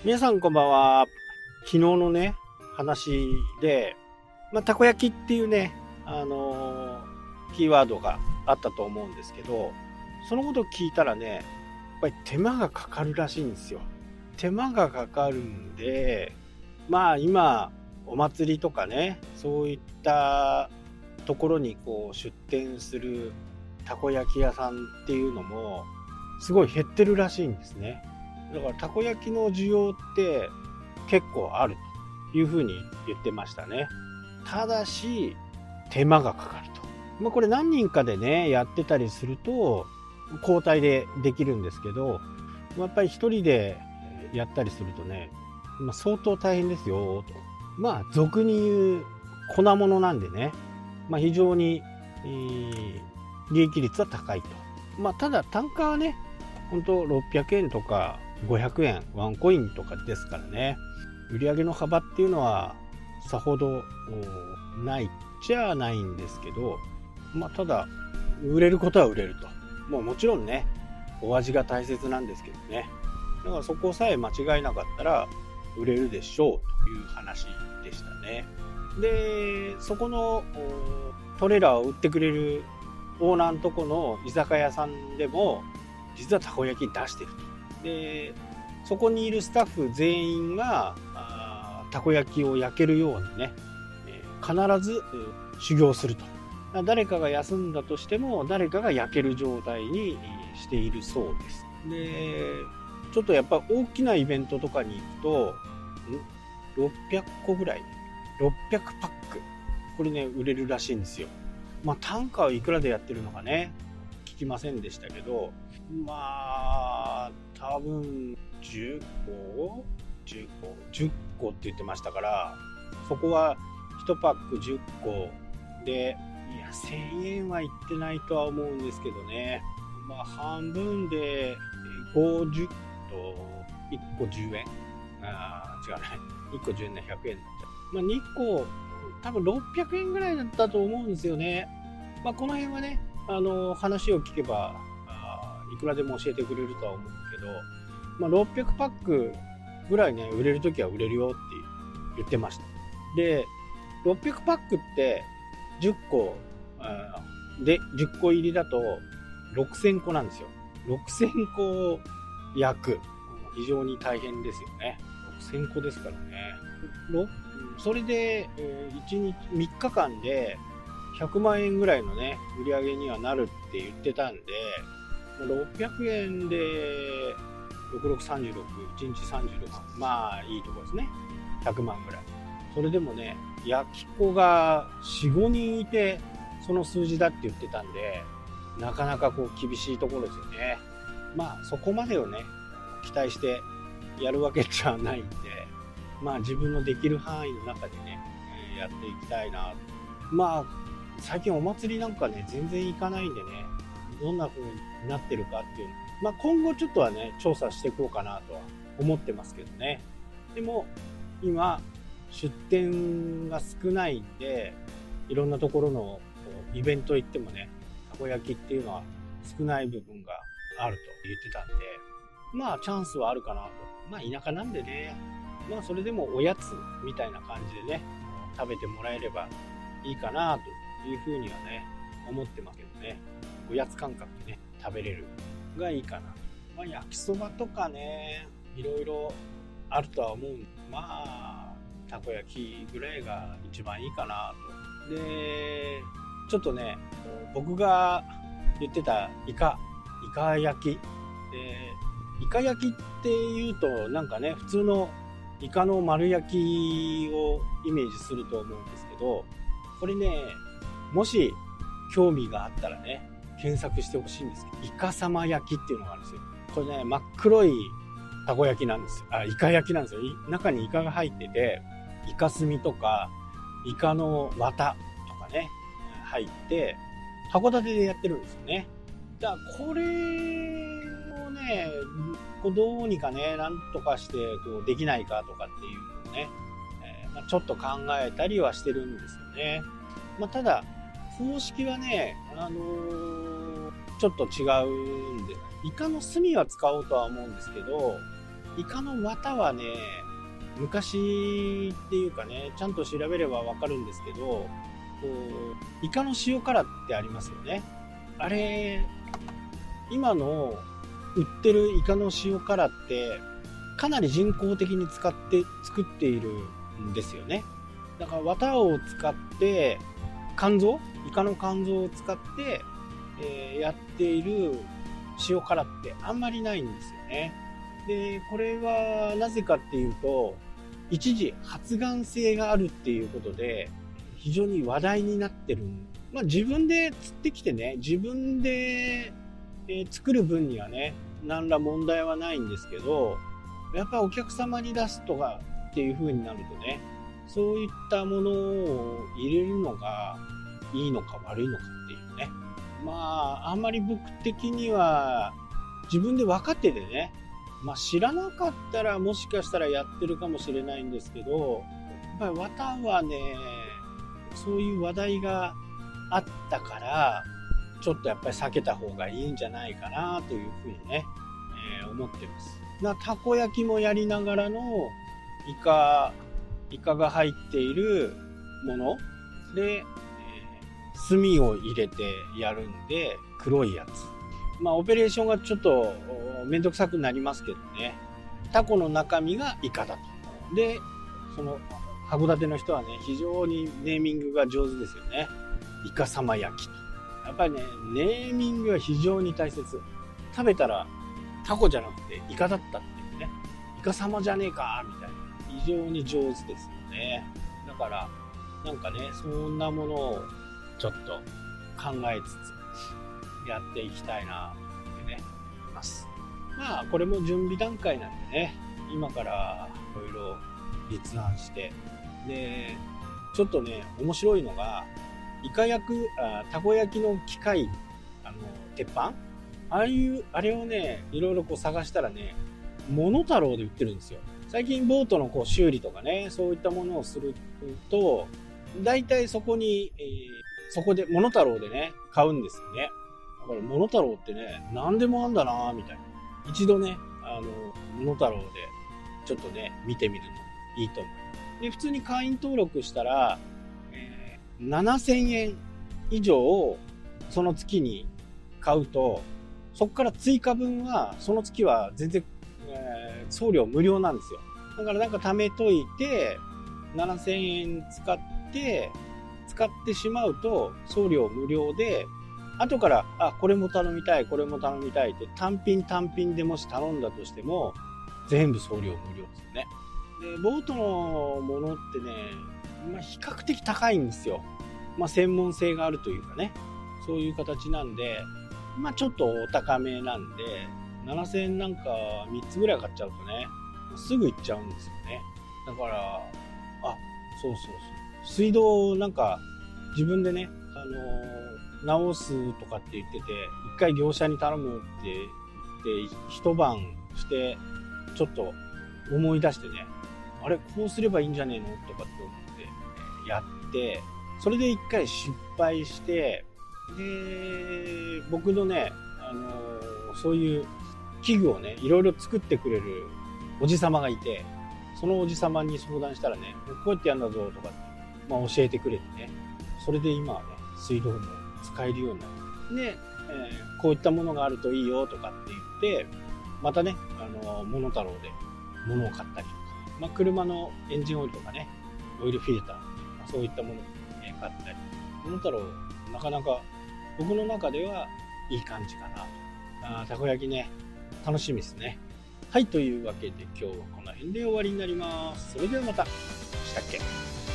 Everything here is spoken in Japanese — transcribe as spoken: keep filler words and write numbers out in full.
皆さんこんばんは。昨日のね、話で、まあ、たこ焼きっていうね、あのー、キーワードがあったと思うんですけど、そのことを聞いたらね、やっぱり手間がかかるらしいんですよ。手間がかかるんで、まあ今、お祭りとかね、そういったところにこう出店するたこ焼き屋さんっていうのも、すごい減ってるらしいんですね。だからたこ焼きの需要って結構あるというふうに言ってましたね。ただし手間がかかると。まあこれ何人かでねやってたりすると交代でできるんですけど、やっぱり一人でやったりするとね、まあ、相当大変ですよと。まあ俗に言う粉物なんでね、まあ非常に、えー、利益率は高いと。まあただ単価はね、本当ろっぴゃくえんとかごひゃくえんワンコインとかですからね、売上の幅っていうのはさほどないっちゃないんですけど、まあただ売れることは売れると。もうもちろんねお味が大切なんですけどね、だからそこさえ間違いなかったら売れるでしょうという話でしたね。でそこのトレーラーを売ってくれるオーナーのとこの居酒屋さんでも実はたこ焼き出してると。でそこにいるスタッフ全員がたこ焼きを焼けるようにね、えー、必ず修行すると。誰かが休んだとしても誰かが焼ける状態にしているそうです。でちょっとやっぱ大きなイベントとかに行くとろっぴゃっこぐらいろっぴゃくパックこれね売れるらしいんですよ。まあ単価はいくらでやってるのかね聞きませんでしたけど、まあ多分じゅっこじゅっこじゅっこって言ってましたから、そこはいちパックじゅっこでいやせんえんはいってないとは思うんですけどね。まあ半分でごじゅうといっこじゅうえん、あ違うねいっこじゅうえんでひゃくえんになっちゃう。まあにこ多分ろっぴゃくえんぐらいだったと思うんですよね。まあこの辺はねあの話を聞けばいくらでも教えてくれるとは思うんですけど、まあ、ろっぴゃくパックぐらいね売れるときは売れるよって言ってました。でろっぴゃくパックってじゅっこでじゅっこ入りだとろくせんこなんですよ。ろくせんこ焼く非常に大変ですよね。ろくせんこですからね。それでいちにちみっかかんでひゃくまんえんぐらいのね売り上げにはなるって言ってたんで、ろっぴゃくえんでろくろくさんじゅうろく、いちにちさんじゅうろく、まあいいところですね。ひゃくまんぐらい。それでもね焼き子が よん、ごにんいてその数字だって言ってたんで、なかなかこう厳しいところですよね。まあそこまでをね期待してやるわけじゃないんで、まあ自分のできる範囲の中でねやっていきたいな。まあ最近お祭りなんかね全然行かないんでね、どんな風になってるかっていうの、まあ今後ちょっとはね調査していこうかなとは思ってますけどね。でも今出店が少ないんで、いろんなところのイベント行ってもねたこ焼きっていうのは少ない部分があると言ってたんで、まあチャンスはあるかなと。まあ田舎なんでね、まあそれでもおやつみたいな感じでね食べてもらえればいいかなというふうにはね思ってますけどね。おやつ感覚でね食べれるがいいかなと。まあ焼きそばとかねいろいろあるとは思うんで、まあたこ焼きぐらいが一番いいかなと。でちょっとね僕が言ってたイカイカ焼きで、イカ焼きっていうとなんかね普通のイカの丸焼きをイメージすると思うんですけど、これねもし興味があったらね検索してほしいんですけど、イカ様焼きっていうのがあるんですよ。これね真っ黒いたこ焼きなんですよ。あ、イカ焼きなんですよ。中にイカが入ってて、イカ墨とかイカの綿とかね入って函館でやってるんですよね。だからこれをねどうにかねなんとかしてこうできないかとかっていうのをね、えーまあ、ちょっと考えたりはしてるんですよね。まあ、ただ方式はね、あのー、ちょっと違うんで、イカの墨は使おうとは思うんですけど、 イカの綿はね、昔っていうかね、ちゃんと調べればわかるんですけど、こうイカの塩辛ってありますよね。あれ、今の売ってるイカの塩辛ってかなり人工的に使って作っているんですよね。だから綿を使って肝臓、イカの肝臓を使って、えー、やっている塩辛ってあんまりないんですよね。で、これはなぜかっていうと、一時発がん性があるっていうことで非常に話題になってる。まあ自分で釣ってきてね、自分で、えー、作る分にはね、何ら問題はないんですけど、やっぱお客様に出すとかっていう風になるとね、そういったものを入れるのがいいのか悪いのかっていうね。まあ、あんまり僕的には自分で分かっててね、まあ知らなかったらもしかしたらやってるかもしれないんですけど、やっぱり綿はね、そういう話題があったから、ちょっとやっぱり避けた方がいいんじゃないかなというふうにね、えー、思ってます。なたこ焼きもやりながらのイカ、イカが入っているもので、えー、炭を入れてやるんで黒いやつ。まあオペレーションがちょっとめんどくさくなりますけどね。タコの中身がイカだと。で、その函館の人はね、非常にネーミングが上手ですよね。イカ様焼きと。やっぱりね、ネーミングは非常に大切。食べたらタコじゃなくてイカだったっていうね。イカ様じゃねえかみたいな。非常に上手ですよね。だからなんかね、そんなものをちょっと考えつつやっていきたいなってね思います。まあこれも準備段階なんでね、今からいろいろ立案して、でちょっとね面白いのが、イカ焼くあたこ焼きの機械、あの鉄板、ああいうあれをねいろいろこう探したらね、モノタロウで売ってるんですよ。最近ボートのこう修理とかね、そういったものをすると大体そこに、えー、そこでモノタロウでね買うんですよね。だからモノタロウってね、何でもあんだなみたいな。一度ね、あのモノタロウでちょっとね見てみるのいいと思う。で普通に会員登録したら、えー、ななせんえん以上をその月に買うと、そこから追加分はその月は全然、えー、送料無料なんですよ。だからなんか貯めといてななせんえん使って使ってしまうと送料無料で、後からあこれも頼みたいこれも頼みたいって単品単品でもし頼んだとしても全部送料無料ですよね。でボートのものってね、まあ、比較的高いんですよ。まあ、専門性があるというかね、そういう形なんで、まあ、ちょっとお高めなんでななせんえんなんかみっつぐらい買っちゃうとねすぐ行っちゃうんですよね。だからあそうそうそう水道なんか自分でね、あのー直すとかって言ってて、一回業者に頼むって言って一晩してちょっと思い出してね、あれこうすればいいんじゃねえのとかって思ってやって、それで一回失敗して、で僕のね、あのー、そういう器具をねいろいろ作ってくれるおじさまがいて、そのおじさまに相談したらね、こうやってやるんだぞとか、まあ、教えてくれてね、それで今はね水道も使えるようになる。で、えー、こういったものがあるといいよとかって言って、またね、あのモノタロウで物を買ったりとか、まあ、車のエンジンオイルとかね、オイルフィルター、まあ、そういったものを、ね、買ったり、モノタロウなかなか僕の中ではいい感じかなと。あたこ焼きね、楽しみですね。はい、というわけで今日はこの辺で終わりになります。それではまた。したっけ。